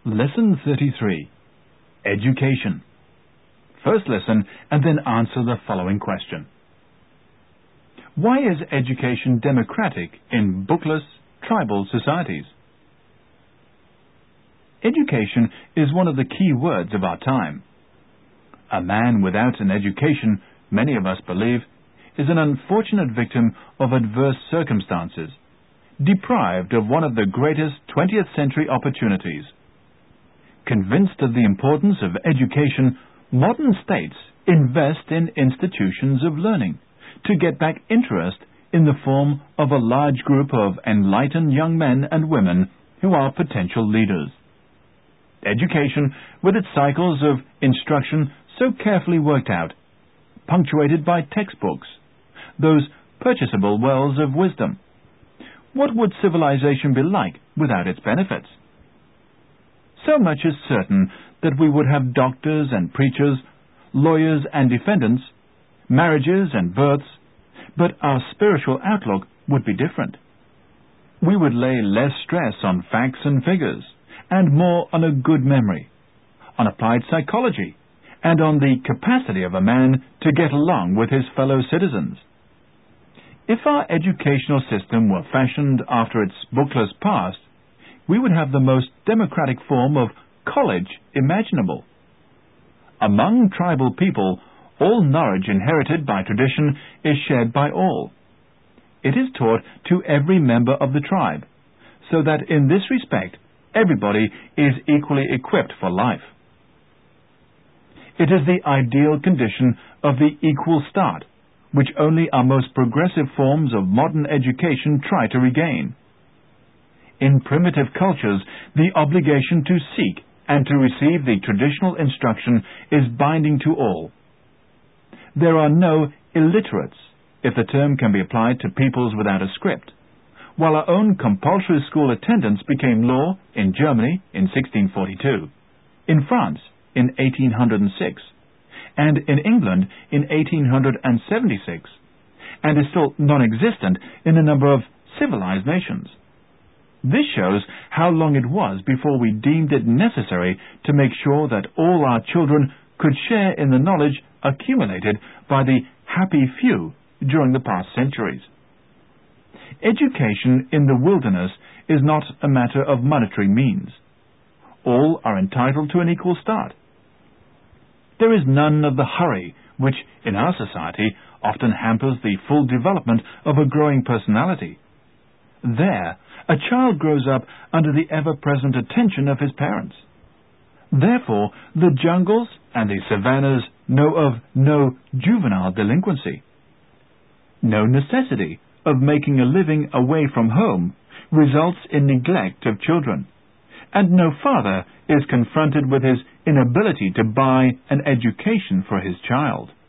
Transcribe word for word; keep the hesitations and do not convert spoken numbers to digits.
Lesson thirty-three. Education. First listen and then answer the following question. Why is education democratic in bookless, tribal societies? Education is one of the key words of our time. A man without an education, many of us believe, is an unfortunate victim of adverse circumstances, deprived of one of the greatest twentieth century opportunities. Convinced of the importance of education, modern states invest in institutions of learning to get back interest in the form of a large group of enlightened young men and women who are potential leaders. Education, with its cycles of instruction so carefully worked out, punctuated by textbooks, those purchasable wells of wisdom. What would civilization be like without its benefits? So much is certain that we would have doctors and preachers, lawyers and defendants, marriages and births, but our spiritual outlook would be different. We would lay less stress on facts and figures, and more on a good memory, on applied psychology, and on the capacity of a man to get along with his fellow citizens. If our educational system were fashioned after its bookless past, we would have the most democratic form of college imaginable. Among tribal people, all knowledge inherited by tradition is shared by all. It is taught to every member of the tribe, so that in this respect, everybody is equally equipped for life. It is the ideal condition of the equal start, which only our most progressive forms of modern education try to regain. In primitive cultures, the obligation to seek and to receive the traditional instruction is binding to all. There are no illiterates, if the term can be applied to peoples without a script. While our own compulsory school attendance became law in Germany in sixteen forty-two, in France in eighteen oh six, and in England in eighteen seventy-six, and is still non-existent in a number of civilized nations. This shows how long it was before we deemed it necessary to make sure that all our children could share in the knowledge accumulated by the happy few during the past centuries. Education in the wilderness is not a matter of monetary means. All are entitled to an equal start. There is none of the hurry which, in our society, often hampers the full development of a growing personality. There, a child grows up under the ever-present attention of his parents. Therefore, the jungles and the savannas know of no juvenile delinquency. No necessity of making a living away from home results in neglect of children, and no father is confronted with his inability to buy an education for his child.